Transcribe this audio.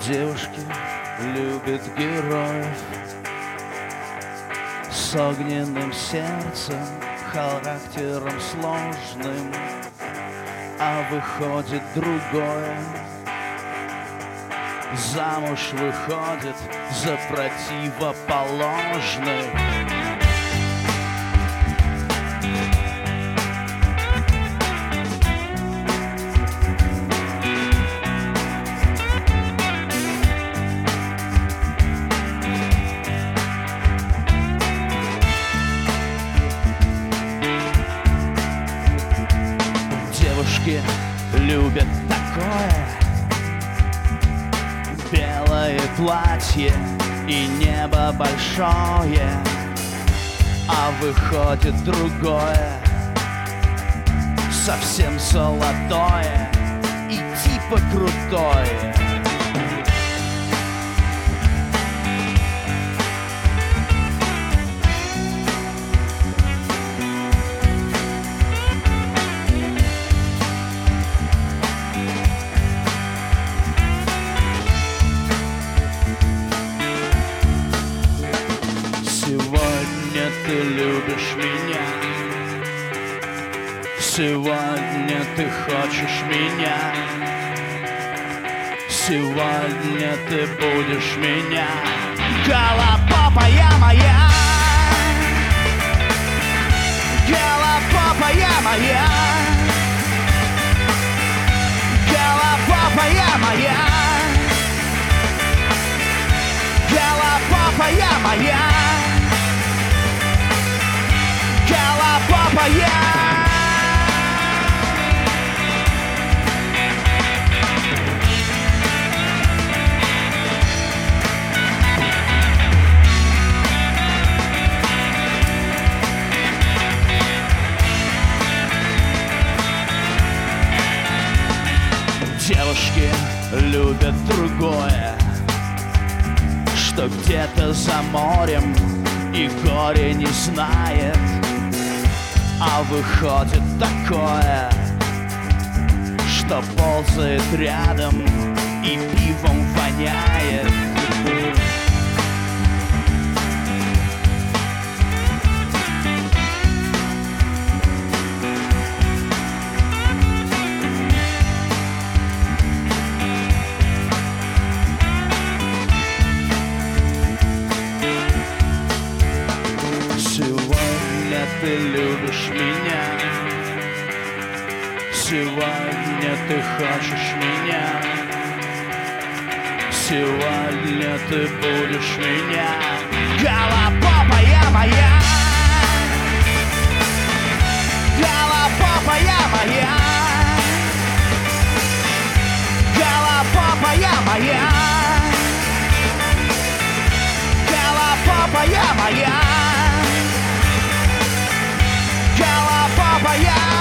Девушки любят героев с огненным сердцем, характером сложным, а выходит другое. Замуж выходит за противоположных. Девушки любят такое: белое платье и небо большое, а выходит другое, совсем золотое и типа крутое. Сегодня ты любишь меня, сегодня ты хочешь меня, сегодня ты будешь меня. Голопопая моя, голопопая моя, голопопая моя, голопопая моя. Голопопая. Девушки любят другое, что где-то за морем и горе не знает, а выходит такое, что ползает рядом и пивом воняет. Сегодня ты любишь меня, сегодня ты хочешь меня, сегодня ты будешь меня. Голопопая моя, голопопая моя, голопопая моя, голопопая моя. Голопопая.